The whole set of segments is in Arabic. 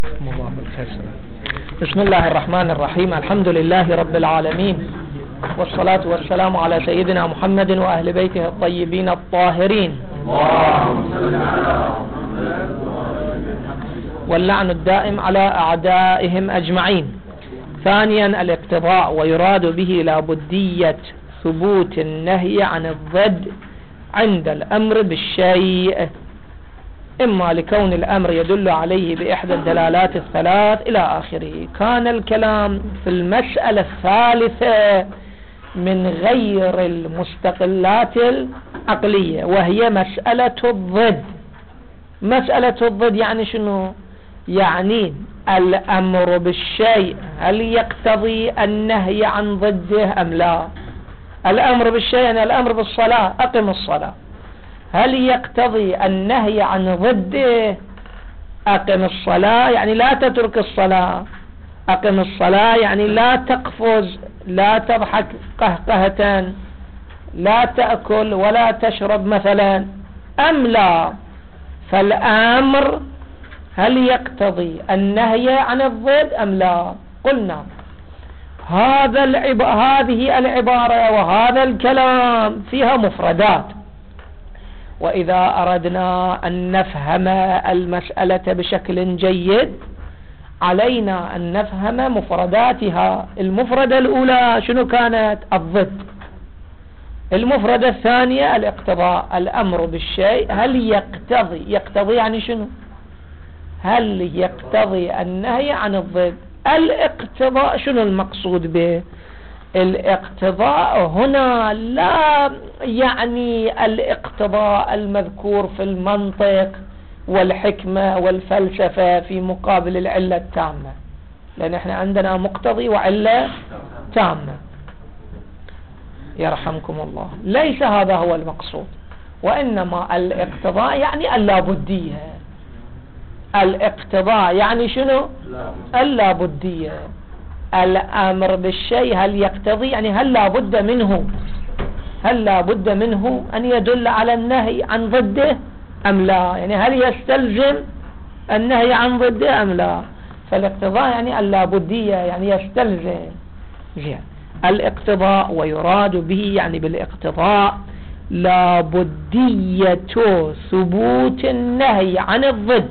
بسم الله الرحمن الرحيم. الحمد لله رب العالمين، والصلاة والسلام على سيدنا محمد وأهل بيته الطيبين الطاهرين، واللعن الدائم على أعدائهم أجمعين. ثانيا الاقتضاء، ويراد به لابدية ثبوت النهي عن الضد عند الأمر بالشيء، إما لكون الأمر يدل عليه بإحدى الدلالات الثلاث إلى آخره. كان الكلام في المسألة الثالثة من غير المستقلات العقلية، وهي مسألة الضد. مسألة الضد يعني شنو؟ يعني الأمر بالشيء هل يقتضي النهي عن ضده أم لا؟ الأمر بالشيء يعني الأمر بالصلاة، أقم الصلاة، هل يقتضي النهي عن ضده؟ أقم الصلاة يعني لا تترك الصلاة، أقم الصلاة يعني لا تقفز، لا تضحك قهقهة، لا تأكل ولا تشرب مثلا، أم لا؟ فالأمر هل يقتضي النهي عن الضد أم لا؟ قلنا هذه العبارة وهذا الكلام فيها مفردات، وإذا أردنا أن نفهم المسألة بشكل جيد علينا أن نفهم مفرداتها. المفردة الأولى شنو كانت؟ الضد. المفردة الثانية الاقتضاء، الأمر بالشيء هل يقتضي يعني شنو؟ هل يقتضي النهي عن الضد؟ الاقتضاء شنو المقصود به؟ الاقتضاء هنا لا يعني الاقتضاء المذكور في المنطق والحكمة والفلسفة في مقابل العلة التامة، لأن احنا عندنا مقتضي وعلة تامة يرحمكم الله. ليس هذا هو المقصود، وإنما الاقتضاء يعني اللابدية. الاقتضاء يعني شنو؟ اللابدية. الأمر بالشيء هل يقتضي يعني هل لابد منه، هل لابد منه أن يدل على النهي عن ضده أم لا؟ يعني هل يستلزم النهي عن ضده أم لا؟ فالاقتضاء يعني اللابدية، يعني يستلزم. الاقتضاء ويراد به يعني بالاقتضاء لابدية ثبوت النهي عن الضد.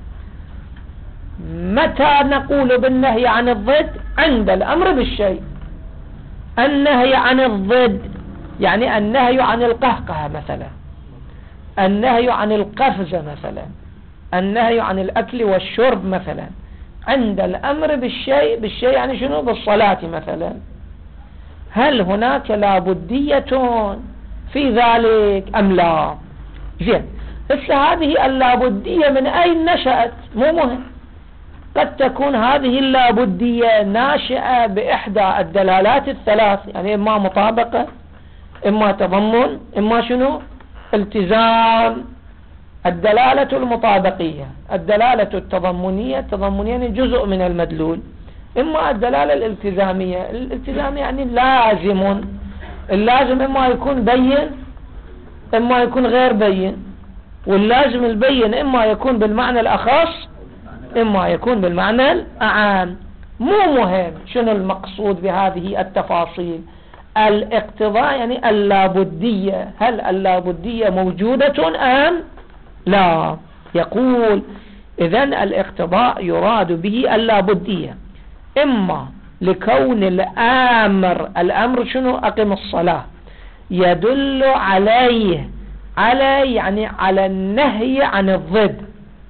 متى نقول بالنهي عن الضد؟ عند الأمر بالشيء. النهي عن الضد يعني النهي عن القهقه مثلا، النهي عن القفزة مثلا، النهي عن الأكل والشرب مثلا. عند الأمر بالشيء يعني شنو؟ بالصلاة مثلا. هل هناك لابدية في ذلك أم لا؟ بس هذه اللابدية من أين نشأت؟ مو مهم. قد تكون هذه اللابدية ناشئة بإحدى الدلالات الثلاث، يعني إما مطابقة، إما تضمن، إما شنو؟ التزام. الدلالة المطابقية، الدلالة التضمنية يعني جزء من المدلول. إما الدلالة الالتزامية، الالتزام يعني لازم. اللازم إما يكون بين إما يكون غير بين، واللازم البين إما يكون بالمعنى الأخص إما يكون بالمعنى الأعام. مو مهم شنو المقصود بهذه التفاصيل. الاقتضاء يعني اللابدية، هل اللابدية موجودة أم لا؟ يقول إذن الاقتضاء يراد به اللابدية، إما لكون الأمر شنو؟ أقم الصلاة، يدل عليه يعني على النهي عن الضد.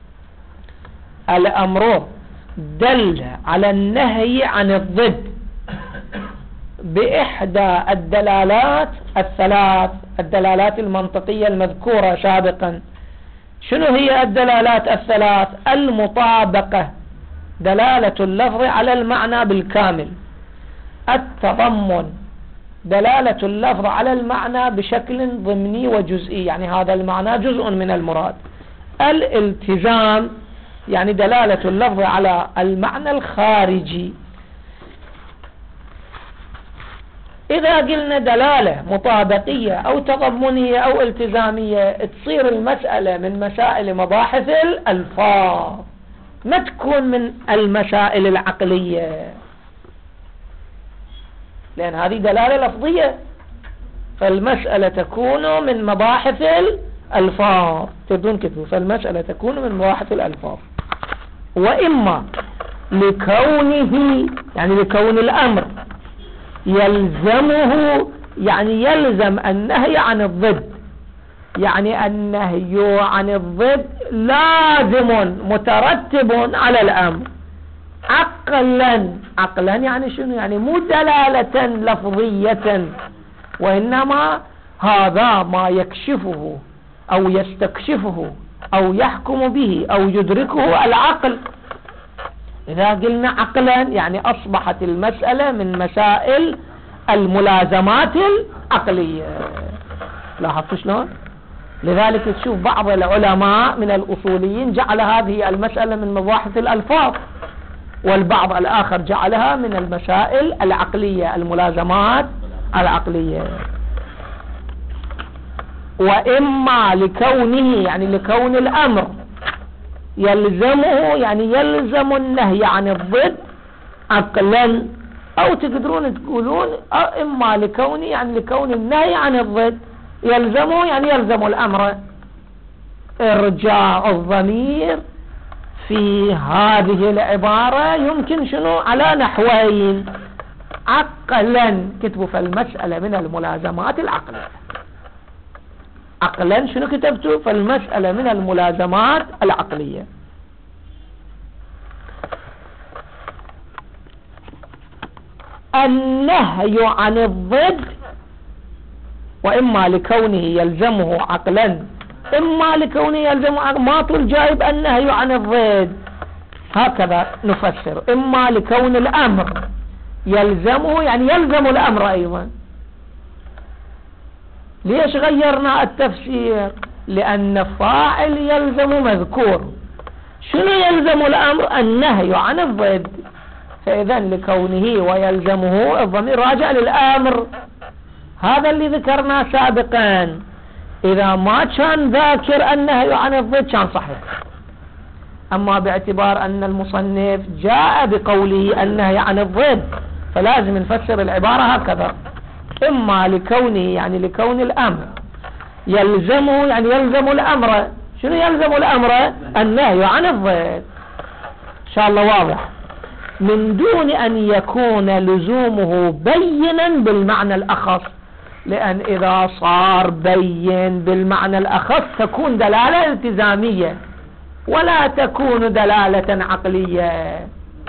الأمر دل على النهي عن الضد بإحدى الدلالات الثلاث، الدلالات المنطقية المذكورة سابقا. شنو هي الدلالات الثلاث؟ المطابقة، دلالة اللفظ على المعنى بالكامل. التضمن، دلالة اللفظ على المعنى بشكل ضمني وجزئي، يعني هذا المعنى جزء من المراد. الالتزام يعني دلالة اللفظ على المعنى الخارجي. إذا قلنا دلالة مطابقية أو تضمنية أو التزامية، تصير المسألة من مسائل مباحث الألفاظ. ما تكون من المسائل العقلية، لأن هذه دلالة لفظية، فالمسألة تكون من مباحث الألفاظ. تبدون كتبوا فالمسألة تكون من مباحث الألفاظ. وإما لكونه يعني لكون الأمر يلزمه، يعني يلزم النهي عن الضد، يعني النهي عن الضد لازم مترتب على الأمر عقلا يعني شنو؟ يعني مو دلالة لفظية، وإنما هذا ما يكشفه أو يستكشفه أو يحكم به أو يدركه العقل. إذا قلنا عقلا يعني أصبحت المسألة من مسائل الملازمات العقلية. لاحظت شلون؟ لذلك تشوف بعض العلماء من الأصوليين جعل هذه المسألة من مباحث الألفاظ، والبعض الآخر جعلها من المسائل العقلية، الملازمات العقلية. وإما لكونه يعني لكون الأمر يلزمه، يعني يلزم النهي عن الضد عقلا، أو تقدرون تقولون إما لكونه يعني لكون النهي عن الضد يلزمه، يعني يلزم الأمر. إرجاع الضمير في هذه العبارة يمكن شنو؟ على نحوين. عقلا كتبوا فالمسألة من الملازمات العقلية. عقلا شنو كتبتوا؟ فالمسألة من الملازمات العقلية. النهي عن الضد وإما لكونه يلزمه عقلا إما لكونه يلزمه ما طول جايب النهي عن الضد، هكذا نفسر. إما لكون الأمر يلزمه يعني يلزم الأمر أيضا. ليش غيرنا التفسير؟ لأن فاعل يلزم مذكور. شنو يلزم الأمر؟ النهي عن الضد. فإذا لكونه ويلزمه الضمير راجع للأمر، هذا اللي ذكرناه سابقا. إذا ما كان ذاكر النهي عن الضد كان صحيح، أما باعتبار أن المصنف جاء بقوله النهي عن الضد فلازم نفسر العبارة هكذا. إما لكونه يعني لكون الأمر يلزمه يعني يلزم الأمر. شنو يلزم الأمر؟ النهي عن الضد. إن شاء الله واضح، من دون أن يكون لزومه بينا بالمعنى الأخص، لأن إذا صار بين بالمعنى الأخص تكون دلالة التزامية ولا تكون دلالة عقلية.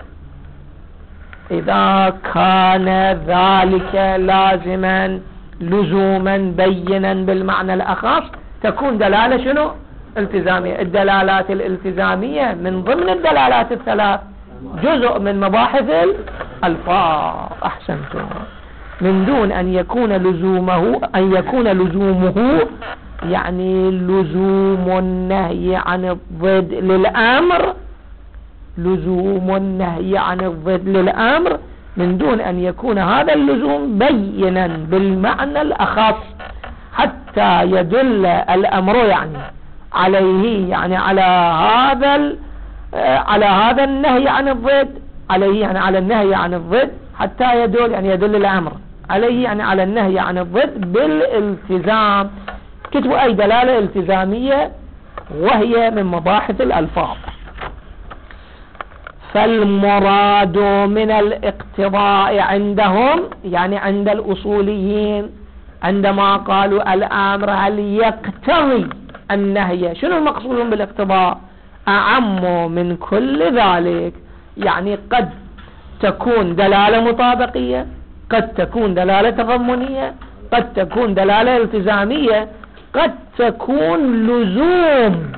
إذا كان ذلك لازما لزوما بينا بالمعنى الأخص تكون دلالة شنو؟ التزامية. الدلالات الالتزامية من ضمن الدلالات الثلاث جزء من مباحث الألفاظ. أحسنتم. من دون أن يكون لزومه يعني لزوم النهي عن الضد للأمر، لزوم النهي عن الضد للأمر من دون أن يكون هذا اللزوم بينا بالمعنى الأخص حتى يدل الأمر يعني عليه، يعني على هذا النهي عن الضد، عليه يعني على النهي عن الضد حتى يدل يعني يدل الأمر عليه يعني على النهي عن الضد بالالتزام. كتبوا أي دلالة التزامية وهي من مباحث الألفاظ. فالمراد من الاقتضاء عندهم يعني عند الأصوليين عندما قالوا الأمر هل يقتضي النهي، شنو المقصود بالاقتضاء؟ أعم من كل ذلك، يعني قد تكون دلالة مطابقية، قد تكون دلالة تضمنية، قد تكون دلالة التزامية، قد تكون لزوم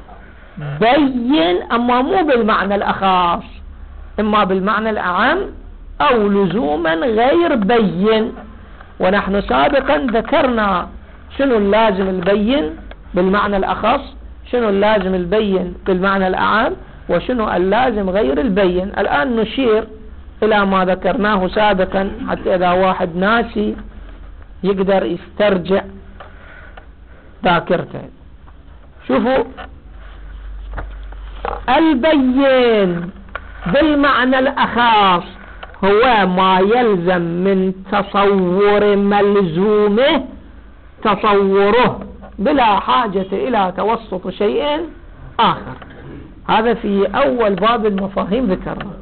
بين أما مو بالمعنى الأخص، إما بالمعنى الأعم أو لزوما غير بين. ونحن سابقا ذكرنا شنو اللازم البين بالمعنى الأخص، شنو اللازم البين بالمعنى الأعم، وشنو اللازم غير البين. الآن نشير إلى ما ذكرناه سابقا حتى إذا واحد ناسي يقدر يسترجع ذاكرته. شوفوا البين بالمعنى الأخص هو ما يلزم من تصور ملزومه تصوره بلا حاجة إلى توسط شيء آخر. هذا في أول باب المفاهيم ذكرنا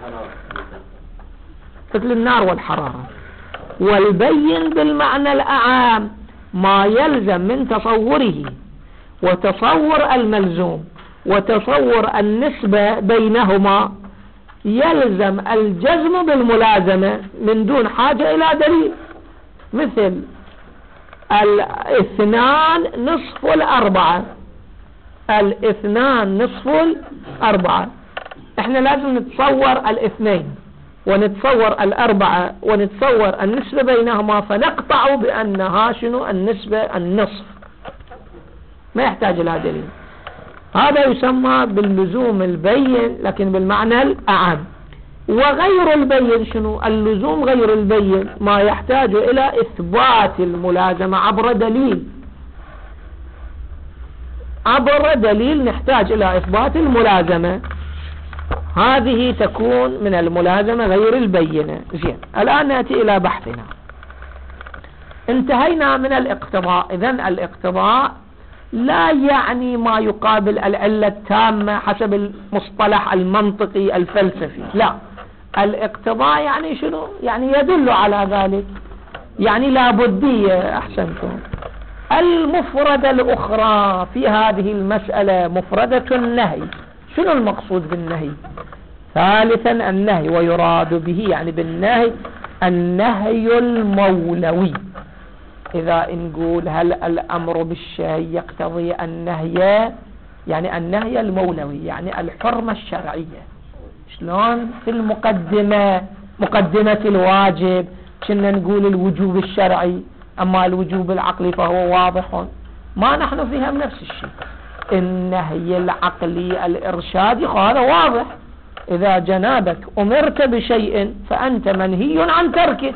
مثل النار والحرارة. والبين بالمعنى الأعام ما يلزم من تصوره وتصور الملزوم وتصور النسبة بينهما يلزم الجزم بالملازمة من دون حاجة إلى دليل، مثل 2/4، 2/4. احنا لازم نتصور 2 ونتصور 4 ونتصور النسبة بينهما فنقطع بأنها شنو النسبة النصف، ما يحتاج إلى دليل. هذا يسمى باللزوم البين لكن بالمعنى الأعم. وغير البين شنو؟ اللزوم غير البين ما يحتاج إلى إثبات الملازمة عبر دليل. عبر دليل نحتاج إلى إثبات الملازمة، هذه تكون من الملازمة غير البينة. زين، الآن نأتي إلى بحثنا. انتهينا من الاقتضاء. إذن الاقتضاء لا يعني ما يقابل العلة التامة حسب المصطلح المنطقي الفلسفي، لا. الاقتضاء يعني شنو؟ يعني يدل على ذلك، يعني لابدية. أحسنتم. المفردة الأخرى في هذه المسألة مفردة النهي. شنو المقصود بالنهي؟ ثالثا النهي، ويراد به يعني بالنهي النهي المولوي. إذا نقول هل الأمر بالشيء يقتضي النهي، يعني النهي المولوي يعني الحرمة الشرعية. شلون في المقدمة مقدمة الواجب كنا نقول الوجوب الشرعي، أما الوجوب العقلي فهو واضح، ما نحن فيها نفس الشيء. النهي العقلي الإرشادي هذا واضح، إذا جنابك أمرت بشيء فأنت منهي عن تركه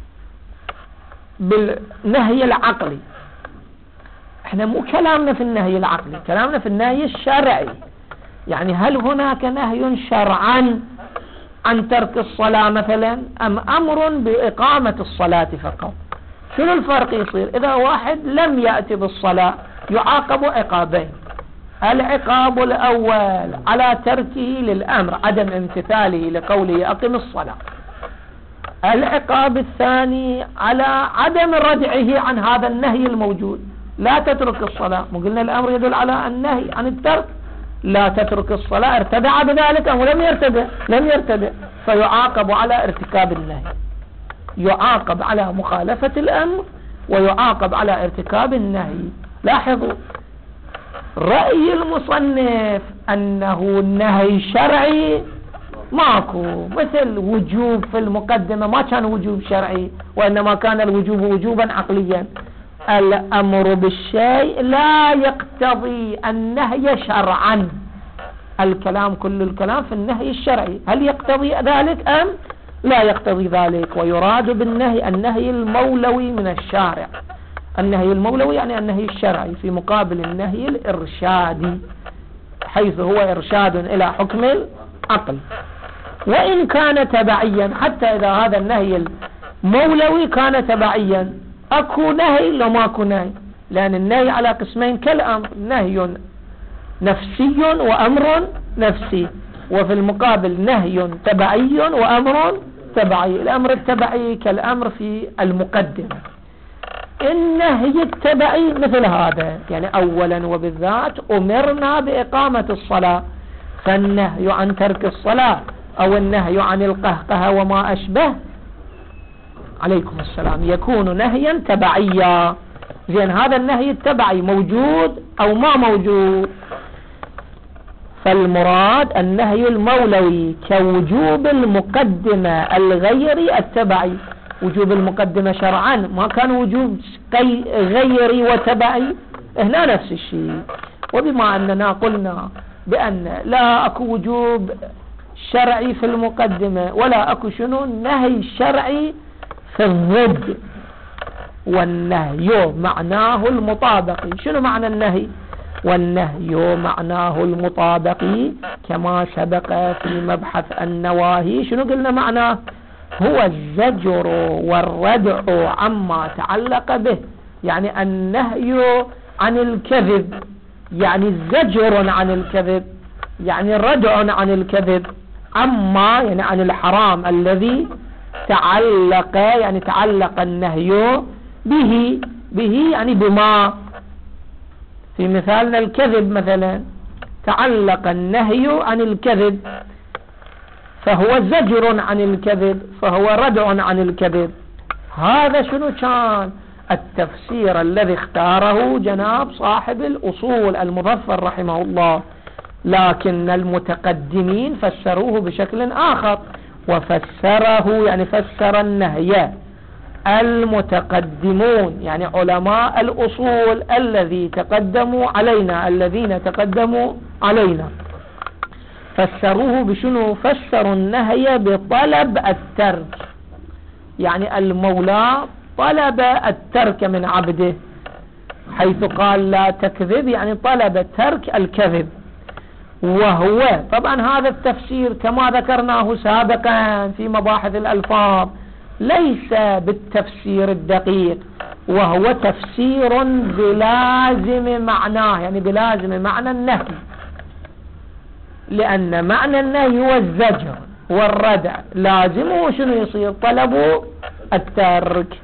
بالنهي العقلي. احنا مو كلامنا في النهي العقلي، كلامنا في النهي الشرعي. يعني هل هناك نهي شرعا عن ترك الصلاة مثلا، أم أمر بإقامة الصلاة فقط؟ شنو الفرق يصير؟ إذا واحد لم يأتي بالصلاة يعاقب عقابين. العقاب الأول على تركه للأمر، عدم امتثاله لقوله أقم الصلاة. العقاب الثاني على عدم ردعه عن هذا النهي الموجود، لا تترك الصلاة. مو قلنا الأمر يدل على النهي عن الترك؟ لا تترك الصلاة، ارتدع بذلك أو لم يرتدع؟ لم يرتدع، فيعاقب على ارتكاب النهي، يعاقب على مخالفة الأمر ويعاقب على ارتكاب النهي. لاحظوا رأي المصنف أنه النهي شرعي ماكو، مثل وجوب في المقدمة ما كان وجوب شرعي وإنما كان الوجوب وجوبا عقليا. الأمر بالشيء لا يقتضي النهي شرعا. الكلام كل الكلام في النهي الشرعي، هل يقتضي ذلك أم لا يقتضي ذلك؟ ويراد بالنهي النهي المولوي من الشارع. النهي المولوي يعني النهي الشرعي في مقابل النهي الإرشادي، حيث هو إرشاد إلى حكم العقل. وإن كان تبعيا، حتى إذا هذا النهي المولوي كان تبعيا، أكو نهي لو ماكو نهي، لأن النهي على قسمين كالأمر، نهي نفسي وأمر نفسي، وفي المقابل نهي تبعي وأمر تبعي. الأمر التبعي كالأمر في المقدمة. النهي التبعي مثل هذا، يعني أولا وبالذات أمرنا بإقامة الصلاة، فالنهي عن ترك الصلاة أو النهي عن القهقه وما أشبه عليكم السلام يكون نهيا تبعيا. زين، هذا النهي التبعي موجود أو ما موجود؟ فالمراد النهي المولوي كوجوب المقدمة الغيري التبعي. وجوب المقدمة شرعا ما كان وجوب غيري وتبعي، هنا نفس الشيء. وبما أننا قلنا بأن لا أكو وجوب شرعي في المقدمة ولا أكو شنو نهي شرعي في الضد، والنهي معناه المطابقي. شنو معنى النهي؟ والنهي معناه المطابق كما سبق في مبحث النواهي. شنو قلنا معناه؟ هو الزجر والردع عما تعلق به، يعني النهي عن الكذب، يعني الزجر عن الكذب، يعني ردع عن الكذب، عما يعني عن الحرام الذي تعلق، يعني تعلق النهي به يعني بما. في مثالنا الكذب مثلا، تعلق النهي عن الكذب فهو زجر عن الكذب، فهو ردع عن الكذب. هذا شنو كان التفسير الذي اختاره جناب صاحب الأصول المظفر رحمه الله، لكن المتقدمين فسروه بشكل آخر، وفسره يعني فسر النهي المتقدمون، يعني علماء الأصول الذين تقدموا علينا فسروه بشنو؟ فسروا النهي بطلب الترك، يعني المولى طلب الترك من عبده، حيث قال لا تكذب، يعني طلب ترك الكذب. وهو طبعا هذا التفسير كما ذكرناه سابقا في مباحث الألفاظ ليس بالتفسير الدقيق، وهو تفسير بلازم معناه، يعني بلازم معنى النهي، لأن معنى النهي هو الزجر والردع، لازمه شنو يصير؟ طلب الترك.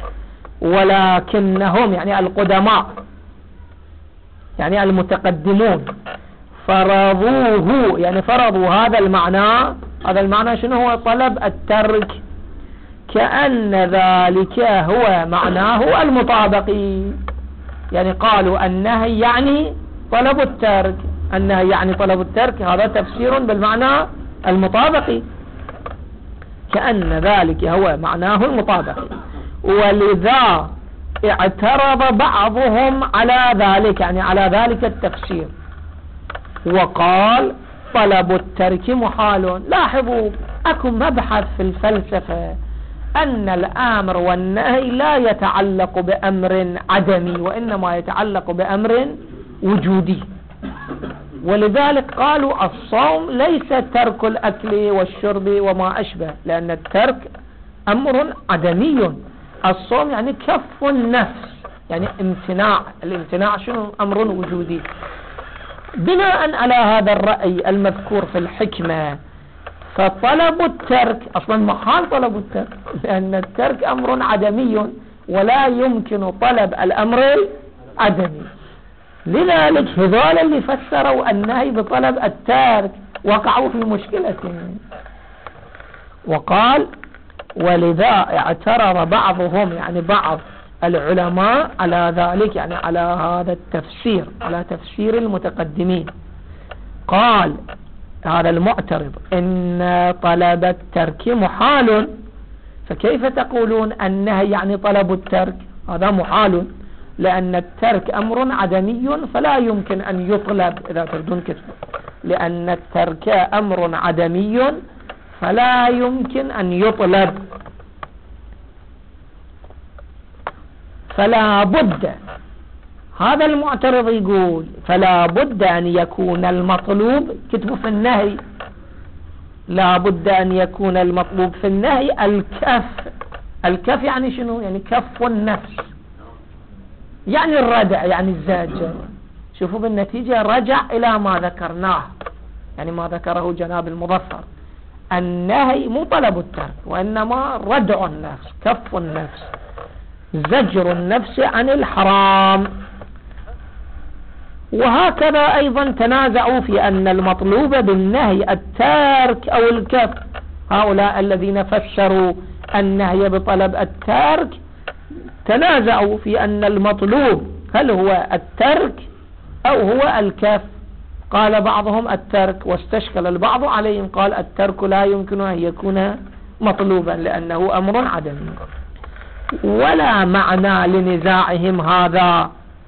ولكنهم يعني القدماء، يعني المتقدمون، فرضوه، يعني فرضوا هذا المعنى شنو هو؟ طلب الترك، كأن ذلك هو معناه المطابقي، يعني قالوا النهي يعني طلب الترك، النهي يعني طلب الترك، هذا تفسير بالمعنى المطابقي، كأن ذلك هو معناه المطابقي. ولذا اعترض بعضهم على ذلك، يعني على ذلك التفسير، وقال طلب الترك محال. لاحظوا اكو مبحث في الفلسفة أن الأمر والنهي لا يتعلق بأمر عدمي، وإنما يتعلق بأمر وجودي. ولذلك قالوا الصوم ليس ترك الأكل والشرب وما أشبه، لأن الترك أمر عدمي، الصوم يعني كف النفس، يعني امتناع، الامتناع شنو؟ أمر وجودي. بناء على هذا الرأي المذكور في الحكمة، فطلب الترك أصلا محال طلب الترك، لأن الترك أمر عدمي ولا يمكن طلب الأمر العدمي. لذلك هذول اللي فسروا النهي بطلب الترك وقعوا في مشكلة. وقال ولذا اعترض بعضهم، يعني بعض العلماء، على ذلك، يعني على هذا التفسير، على تفسير المتقدمين. قال هذا المعترض إن طلب الترك محال، فكيف تقولون النهي يعني طلب الترك؟ هذا محال، لأن الترك أمر عدمي فلا يمكن أن يطلب، إذا تردون كتب، لأن الترك أمر عدمي فلا يمكن أن يطلب، فلا بد، هذا المعترض يقول فلا بد أن يكون المطلوب، كتبوا في النهي لا بد أن يكون المطلوب في النهي الكف. الكف يعني شنو؟ يعني كف النفس، يعني الردع، يعني الزاجر. شوفوا بالنتيجة رجع إلى ما ذكرناه، يعني ما ذكره جناب المظفر، النهي مو طلب الترك، وإنما ردع النفس، كف النفس، زجر النفس عن الحرام. وهكذا أيضا تنازعوا في أن المطلوب بالنهي الترك أو الكف. هؤلاء الذين فسروا النهي بطلب الترك تنازعوا في أن المطلوب هل هو الترك أو هو الكف. قال بعضهم الترك، واستشكل البعض عليهم قال الترك لا يمكن أن يكون مطلوبا لأنه أمر عدمي. ولا معنى لنزاعهم هذا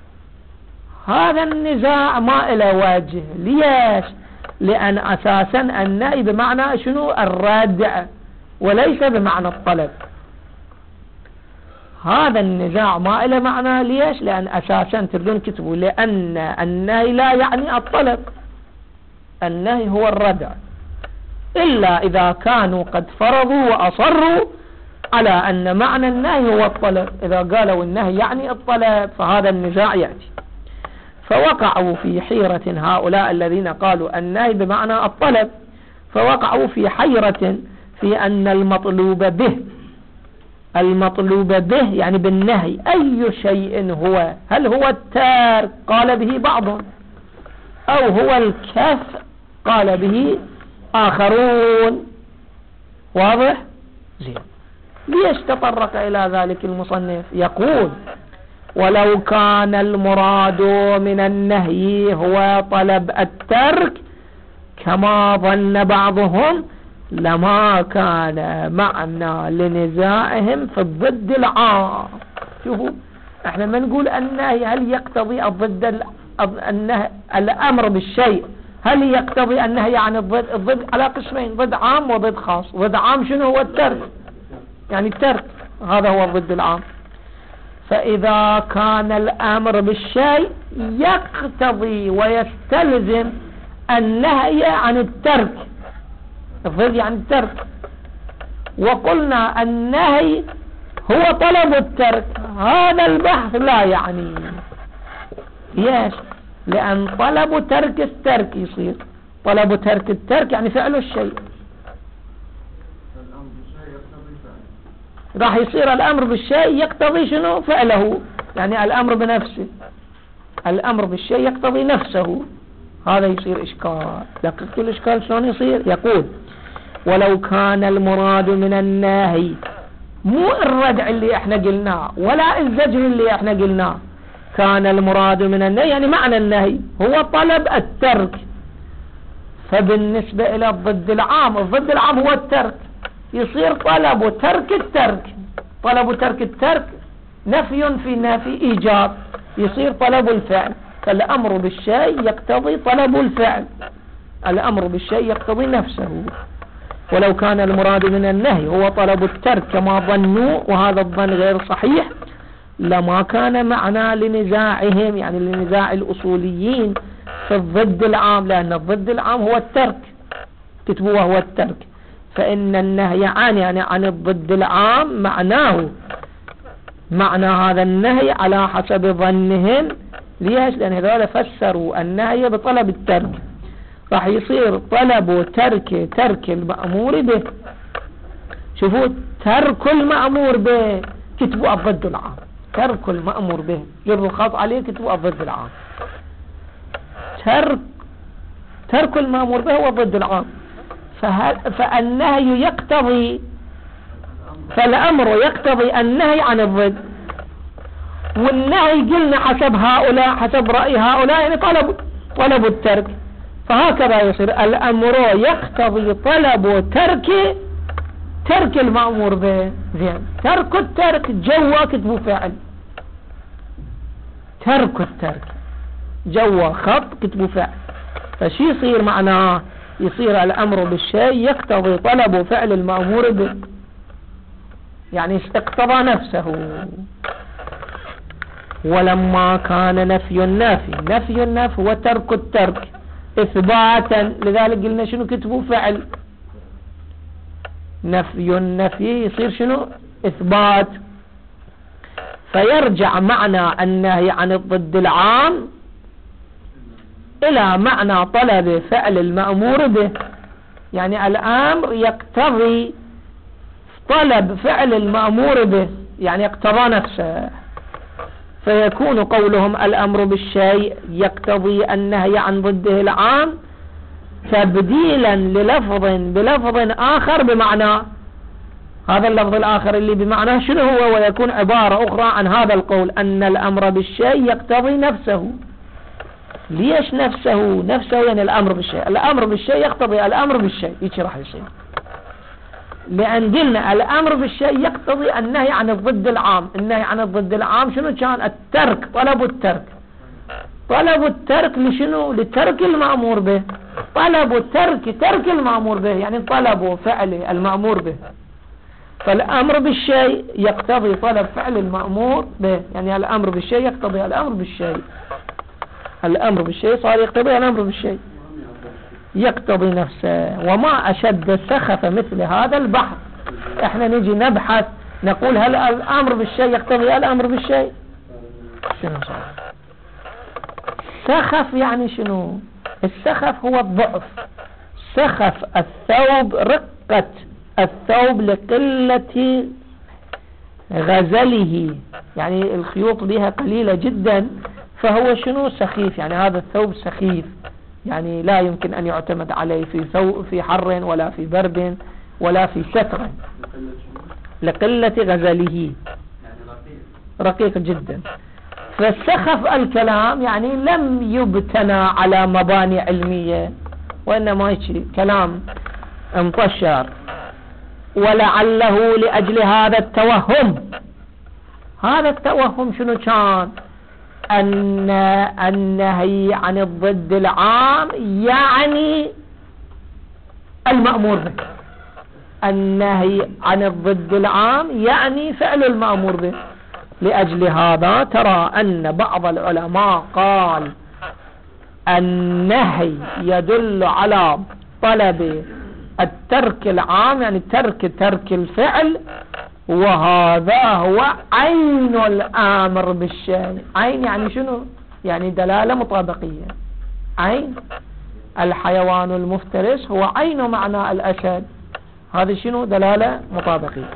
النزاع ما إلى وجه. ليش؟ لأن أساسا النهي بمعنى شنو؟ الردع، وليس بمعنى الطلب. هذا النزاع ما له معنى. ليش؟ لأن أساسا تردون كتبوا لأن النهي لا يعني الطلب، النهي هو الردع، إلا إذا كانوا قد فرضوا وأصروا على أن معنى النهي هو الطلب. إذا قالوا النهي يعني الطلب فهذا النزاع يأتي. فوقعوا في حيرة هؤلاء الذين قالوا النهي بمعنى الطلب، فوقعوا في حيرة في أن المطلوب به، المطلوب به يعني بالنهي أي شيء هو، هل هو التارك قال به بعض، أو هو الكف قال به آخرون. واضح؟ زين. ليش تطرق إلى ذلك المصنف؟ يقول ولو كان المراد من النهي هو طلب الترك كما ظن بعضهم لما كان معنى لنزاعهم في الضد العام. شوفوا احنا ما نقول النهي هل يقتضي الضد النهي الأمر بالشيء، هل يقتضي النهي عن الضد؟ الضد على قسمين، ضد عام وضد خاص. ضد عام شنو هو؟ الترك، يعني الترك هذا هو الضد العام. فإذا كان الأمر بالشيء يقتضي ويستلزم النهي عن الترك، الضد يعني الترك، وقلنا النهي هو طلب الترك، هذا البحث لا يعني. ليش؟ لأن طلب ترك الترك يصير طلب ترك الترك يعني فعل الشيء، راح يصير الأمر بالشيء يقتضي شنو؟ فعله، يعني الأمر بنفسه، الأمر بالشيء يقتضي نفسه. هذا يصير إشكال. دققت الإشكال شلون يصير؟ يقول ولو كان المراد من النهي مو الردع اللي احنا قلناه ولا الزجر اللي احنا قلناه، كان المراد من النهي يعني معنى النهي هو طلب الترك، فبالنسبة إلى الضد العام، الضد العام هو الترك، يصير طلب ترك الترك، طلب ترك الترك نفي في نفي إيجاب، يصير طلب الفعل. فالأمر بالشيء يقتضي طلب الفعل، الأمر بالشيء يقتضي نفسه. ولو كان المراد من النهي هو طلب الترك كما ظنوا، وهذا الظن غير صحيح، لما كان معنى لنزاعهم يعني لنزاع الأصوليين في الضد العام، لأن الضد العام هو الترك، كتبوه هو الترك، فإن النهي يعني عن الضد العام معناه معنى هذا النهي على حسب ظنهم. ليش؟ لأن هذول فسروا النهي بطلب الترك، راح يصير طلب ترك المأمور به. شوفوا ترك المأمور به كتبوا الضد العام، ترك المأمور به جروا خاص عليه كتبوا الضد العام، ترك المأمور به هو الضد العام. فالنهي يقتضي، فالأمر يقتضي النهي عن الضد، والنهي قلنا حسب هؤلاء، حسب رأي هؤلاء يعني طلب الترك. فهكذا يصير الأمر يقتضي طلب ترك المأمور به. زين، ترك الترك جوا كتبوا فعل، ترك الترك جوا خط كتبوا فعل. فشي يصير معناه؟ يصير الأمر بالشيء يقتضي طلب فعل المأمور به، يعني اقتضى نفسه. ولما كان نفي النفي هو ترك الترك إثباتا، لذلك قلنا شنو كتبوا فعل، النفي يصير شنو؟ إثبات. فيرجع معنى النهي عن الضد العام إلى معنى طلب فعل المأمور به، يعني الأمر يقتضي طلب فعل المأمور به، يعني اقتضى نفسه. فيكون قولهم الأمر بالشيء يقتضي النهي عن ضده العام تبديلا للفظ بلفظ آخر بمعنى، هذا اللفظ الآخر اللي بمعنى شنو هو؟ ويكون عبارة أخرى عن هذا القول أن الأمر بالشيء يقتضي نفسه. ليش نفسه؟ يعني الأمر بالشيء، الأمر بالشيء يقتضي الأمر بالشيء، يجي راح يصير. لأن قلنا الأمر بالشيء يقتضي النهي عن الضد العام، النهي عن الضد العام شنو كان؟ الترك، طلب الترك لشنو؟ لترك المأمور به، طلب ترك المأمور به يعني طلب فعل المأمور به. فالأمر بالشيء يقتضي طلب فعل المأمور به، يعني الأمر بالشيء يقتضي الأمر بالشيء، الأمر بالشيء صار يقتضي الأمر بالشيء، يقتضي نفسه. وما أشد سخف مثل هذا البحث. احنا نجي نبحث نقول هل الأمر بالشيء يقتضي الأمر بالشيء؟ شنو صار؟ سخف يعني شنو؟ السخف هو الضعف. سخف الثوب، رقة الثوب لقلة غزله، يعني الخيوط بها قليلة جدا، فهو شنو؟ سخيف. يعني هذا الثوب سخيف، يعني لا يمكن أن يعتمد عليه في حر ولا في برد ولا في ستر، لقلة غزله، رقيق جدا. فالسخف الكلام يعني لم يبتنى على مباني علمية، وإنما يجي كلام مطشر. ولعله لأجل هذا التوهم. هذا التوهم شنو كان؟ أن النهي عن الضد العام يعني المأمور به. النهي عن الضد العام يعني فعل المأمور به. لأجل هذا ترى أن بعض العلماء قال النهي يدل على طلب الترك العام، يعني ترك الفعل، وهذا هو عين الآمر بالشيء. عين يعني شنو؟ يعني دلالة مطابقية. عين الحيوان المفترس هو عين معنى الأسد، هذا شنو؟ دلالة مطابقية.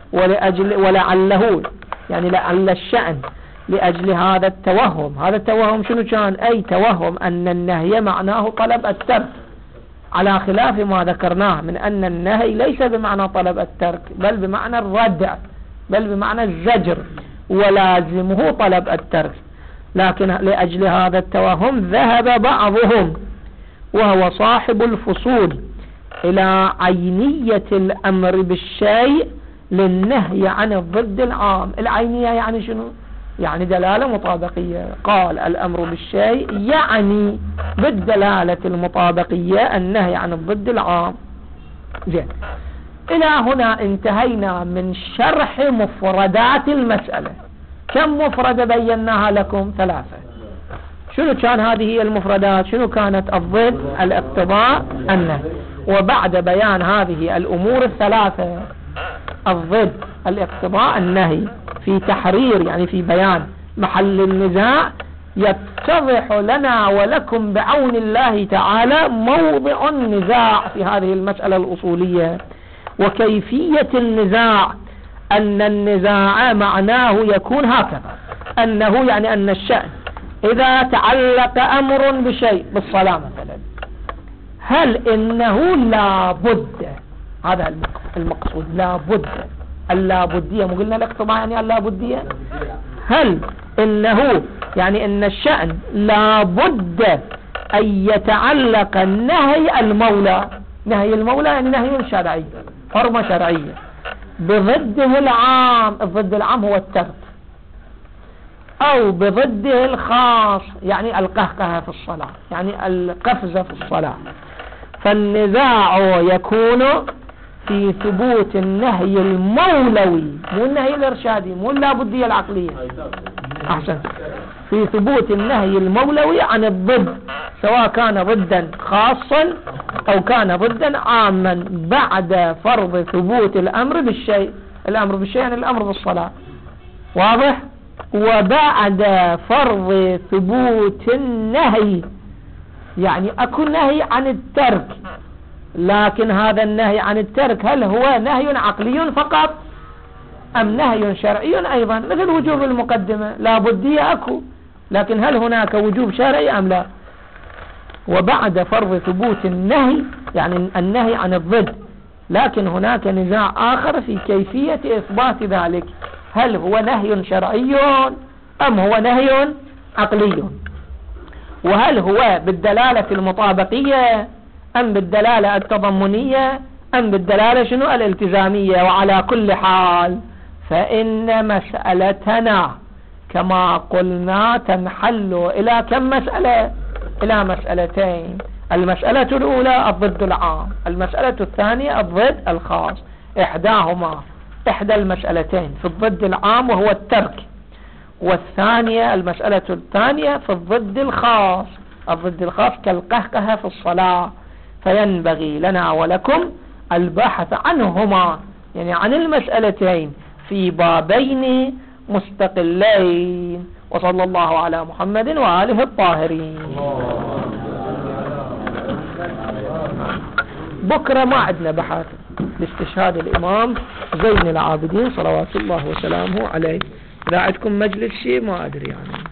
ولعله يعني لعل الشأن لأجل هذا التوهم. هذا التوهم شنو كان؟ أي توهم أن النهي معناه طلب الترك، على خلاف ما ذكرناه من أن النهي ليس بمعنى طلب الترك، بل بمعنى الردع، بل بمعنى الزجر، ولازمه طلب الترك. لكن لأجل هذا التوهم ذهب بعضهم وهو صاحب الفصول إلى عينية الأمر بالشيء للنهي عن الضد العام. العينية يعني شنو؟ يعني دلالة مطابقية. قال الأمر بالشيء يعني بالدلالة المطابقية النهي عن الضد العام. زين، إلى هنا انتهينا من شرح مفردات المسألة. كم مفردة بيناها لكم؟ 3. شنو كان هذه هي المفردات؟ شنو كانت؟ الضد، الاقتضاء، النهي. وبعد بيان هذه الأمور 3، الضد، الاقتضاء، النهي، في تحرير يعني في بيان محل النزاع، يتضح لنا ولكم بعون الله تعالى موضع النزاع في هذه المسألة الأصولية وكيفية النزاع. أن النزاع معناه يكون هكذا، أنه يعني أن الشأن إذا تعلق أمر بشيء بالصلاة مثلا، هل إنه لا بد، هذا المقصود، لا بد، اللابدية، مو قلنا الاقتضاء يعني اللابدية، هل إنه يعني إن الشأن لا بد أن يتعلق النهي المولى، نهي المولى يعني نهي شرعي، حرمة شرعية، بضده العام. الضد العام هو الترك، أو بضده الخاص يعني القهقه في الصلاة، يعني القفزة في الصلاة. فالنزاع يكون في ثبوت النهي المولوي، مو النهي الإرشادي، مو اللابدية العقلية، أحسن، في ثبوت النهي المولوي عن الضد، سواء كان ضدا خاصا أو كان ضدا عاما، بعد فرض ثبوت الأمر بالشيء. الأمر بالشيء يعني الأمر بالصلاة، واضح؟ وبعد فرض ثبوت النهي يعني أكون نهي عن الترك، لكن هذا النهي عن الترك هل هو نهي عقلي فقط أم نهي شرعي أيضا؟ مثل وجوب المقدمة، لا بدية أكو، لكن هل هناك وجوب شرعي أم لا؟ وبعد فرض ثبوت النهي يعني النهي عن الضد، لكن هناك نزاع آخر في كيفية إثبات ذلك، هل هو نهي شرعي أم هو نهي عقلي؟ وهل هو بالدلالة المطابقية أم بالدلالة التضمنية أم بالدلالة شنو الالتزامية؟ وعلى كل حال فإن مسألتنا كما قلنا تنحل إلى كم مسألة؟ إلى مسألتين. المسألة الأولى الضد العام، المسألة الثانية الضد الخاص. إحداهما إحدى المسألتين في الضد العام وهو الترك، والثانية المسألة الثانية في الضد الخاص. الضد الخاص كالقهقه في الصلاة، فينبغي لنا ولكم البحث عنهما، يعني عن المسألتين في بابين مستقلين. وصلى الله على محمد وآله الطاهرين. بكرة ما عندنا بحث لاستشهاد الإمام زين العابدين صلوات الله وسلامه عليه. إذا عندكم مجلس شيء ما أدري يعني.